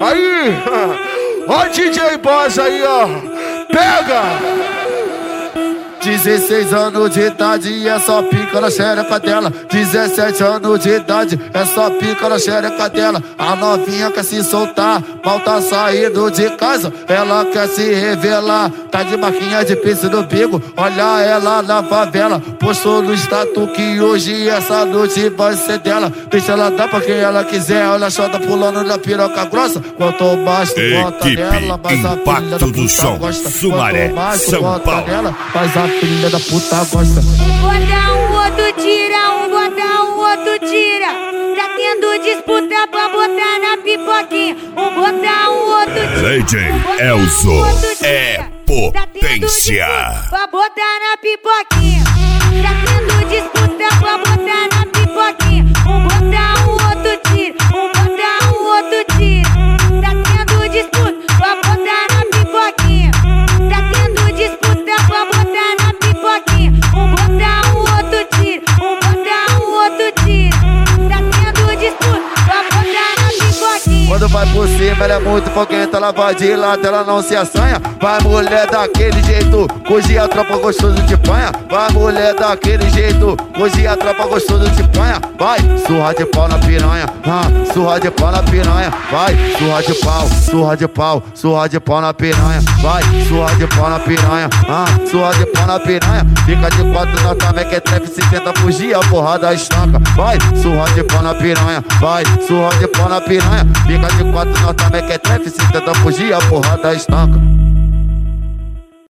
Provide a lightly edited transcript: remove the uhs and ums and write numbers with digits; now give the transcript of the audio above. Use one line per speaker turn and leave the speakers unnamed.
Aí, ó DJ Boss aí, ó. Pega! 16 anos de idade, é só pica na xereca dela. 17 anos de idade, é só pica na xereca dela. A novinha quer se soltar, mal tá saindo de casa. Ela quer se revelar, tá de marquinha de piercing no bico. Olha ela na favela, postou no status que hoje essa noite vai ser dela. Deixa ela dar pra quem ela quiser. Olha a chota pulando na piroca grossa. Quanto baixo, bota nela, mas a filha da puta gosta.
Sumaré, São Paulo.
Nela, mas a filha da puta gosta.
Bota um outro tira, bota um outro tira. Tá tendo disputa pra botar na pipoquinha. Bota um outro tira.
DJ Elzo é potência.
Pra botar na pipoquinha. Tá tendo disputa pra botar na pipoquinha. Bota um outro tira, bota um outro tira. Tá tendo disputa pra botar na pipoquinha. Tá tendo disputa pra botar na pipoquinha. Botar um outro tiro, botar um outro tiro. Tá tendo disputa pra botar na pipoquinha.
Quando vai por cima, ela é muito foguenta. Ela vai de lado, ela não se assanha. Vai mulher daquele jeito, hoje a tropa gostoso de panha. Vai mulher daquele jeito, hoje a tropa gostoso de panha. Vai, surra de pau na piranha, surra de pau na piranha. Vai, surra de pau, surra de pau, surra de pau na piranha. Vai, surra de pau na piranha, surra de pau na piranha. Fica de quatro na também que é trap, se tenta fugir, a porrada estanca. Vai, surra de pau na piranha, vai, surra de pau na piranha. Fica de quatro na também que é trap, se tenta fugir, a porrada estanca.